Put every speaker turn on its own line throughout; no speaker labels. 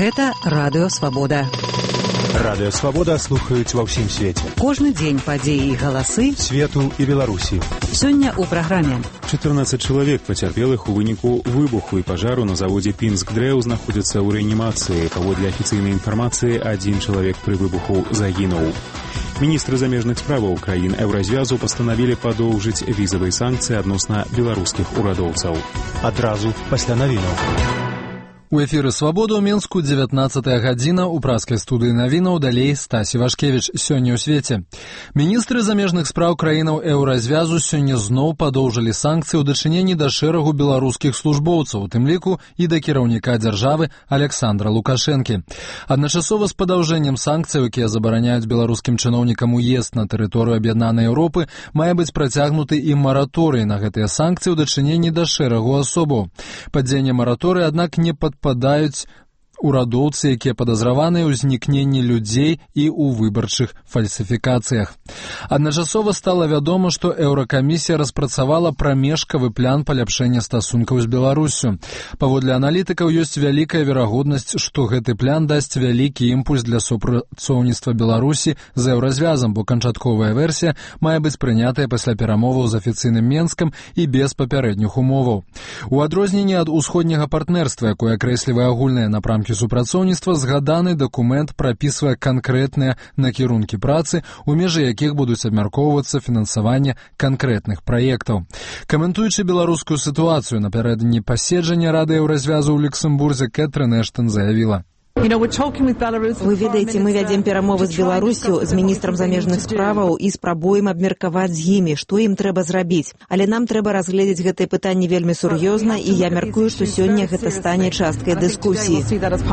Гэта Радыё Свабода.
Радыё Свабода слухаюць ва ўсім свеце.
Кожны дзень падзеі і галасы
свету і Беларусі.
Сёння ў праграме.
14 чалавек пацярпелых у выніку выбуху і пажару на заводзе Пінск-Дрэў знаходзяцца ў рэанімацыі. Паводле афіцыйнай інфармацыі, адзін чалавек пры выбуху загінуў. Міністры замежных справаў краін Еўразвязу пастанавілі падоўжыць візавыя санкцыі адносна беларускіх урадоўцаў. Адразу пасля навінаў.
У эфіры «Свабода» ў Мінску 19-я гадзіна, у праскай студыі навінаў, далей Стасі Вашкевіч. Сёння ў свеце. Міністры замежных спраў краінаў Еўразвязу сёння зноў падоўжылі санкцыі ў дачыненні да шэрагу беларускіх службоўцаў, у тым ліку і да кіраўніка дзяржавы Александра Лукашэнкі. Адначасова з падаўжэннем санкцыяў, якія забараняюць беларускім чыноўнікам уезд на тэрыторыю Аб'яднанай Еўропы, мае быць працягнуты і мараторый на гэтыя санкцыі ў дачыненні да шэрагу асобаў. Падзенне мараторыя, аднак, не падпадаюць урадоўцы, якія падазраваныя ў знікненні людзей і ў выбарчых фальсіфікацыях. Адначасова стала вядома, што Еўракамісія распрацавала прамежкавы план паляпшэння стасункаў з Беларуссю. Паводле аналітыкаў, ёсць вялікая верагоднасць, што гэты план дасць вялікі імпульс для супрацоўніцтва Беларусі з Еўразвязам, бо канчатковая версія мае быць прынятая пасля перамоваў з афіцыйным Менскам і без папярэдніх умоваў. У адрозненні ад усходняга партнерства, якое акрэслівае агульныя напрамкі супрацоўніцтва, згаданы дакумент прапісвае канкрэтныя накірункі працы, у межы якіх будуць абмяркоўвацца фінансаванне канкрэтных праектаў. Каментуючы беларускую сітуацыю напярэдадні паседжання Рады Еўразвязу ў Люксембурзе, Кэтрин Эштон заявіла:
Вы ведаеце, мы вядзем перамовы з Беларусю, з міністрам замежных справаў і спрабуем абмеркаваць з імі, што ім трэба зрабіць. Але нам трэба разгледзець гэтае пытанне вельмі сур'ёзна, і я мяркую, што сёння гэта стане часткай дыскусіі.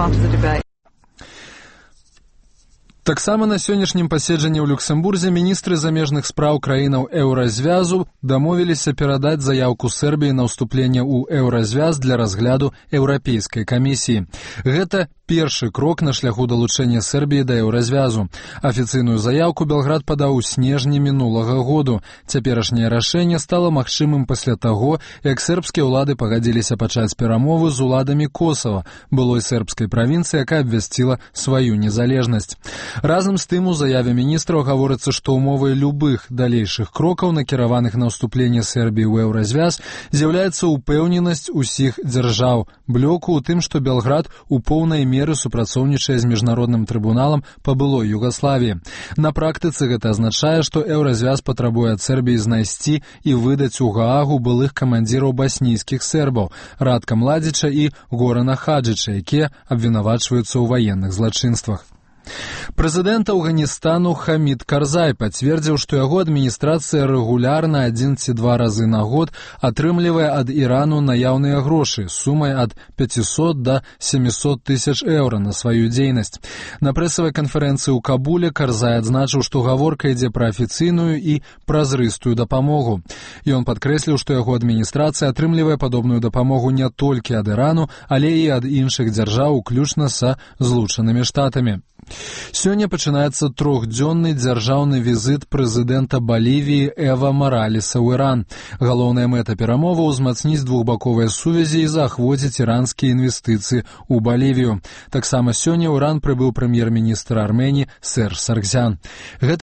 Таксама на сённяшнім паседжанні ў Люксембурзе міністры замежных спраў краінаў Еўразвязу дамовіліся перадаць заяўку Сербіі на ўступленне ў Еўразвяз для разгляду Еўрапейскай камісіі. Гэта першы крок на шляху далучэння Сербіі да Еўразвязу. Афіцыйную заяўку Белград падаў у снежні мінулага году. Цяперашняе рашэнне стала магчымым пасля таго, як сербскія ўлады пагадзіліся пачаць перамовы з уладамі Косава, былой сербскай правінцыі, якая абвясціла сваю незалежнасць. Разам з тым, у заяве міністраў гаворыцца, што ўмовай любых далейшых крокаў, накіраваных на ўступленне Сербіі ў Еўразвяз, з'яўляецца упэўненасць усіх дзяржаў блоку ў тым, што Белград у поўнай меры супрацоўнічае з міжнародным трыбуналам па былой Югаславіі. На практыцы гэта азначае, што Еўразвяз патрабуе ад Сербіі знайсці і выдаць у Гаагу былых камандзіраў баснійскіх сербаў Радка Младзіча і Горана Хаджыча, якія абвінавачваюцца ў ваенных злачынствах. Прэзідэнт Афганістану Хамід Карзай пацвердзіў, што яго адміністрацыя рэгулярна 1 ці 2 разы на год атрымлівае ад Ірану наяўныя грошы сумай ад 500 да 700 тысяч еўра на сваю дзейнасць. На прэсавай канферэнцыі ў Кабуле Карзай адзначыў, што гаворка ідзе пра афіцыйную і празрыстую дапамогу. Ён падкрэсліў, што яго адміністрацыя атрымлівае падобную дапамогу не толькі ад Ірану, але і ад іншых дзяржаў, уключна са Злучанымі Штатамі. Сёння пачынаецца 3-дзённы дзяржаўны візіт прэзідэнта Балівіі Эва Маралеса ў Іран. Галоўная мэта перамоваў — узмацніць двухбаковыя сувязі і заахвоціць іранскія інвестыцыі ў Балівію. Таксама сёння ў Іран прыбыў прэм'ер-міністр Арменіі Серж Саргсян.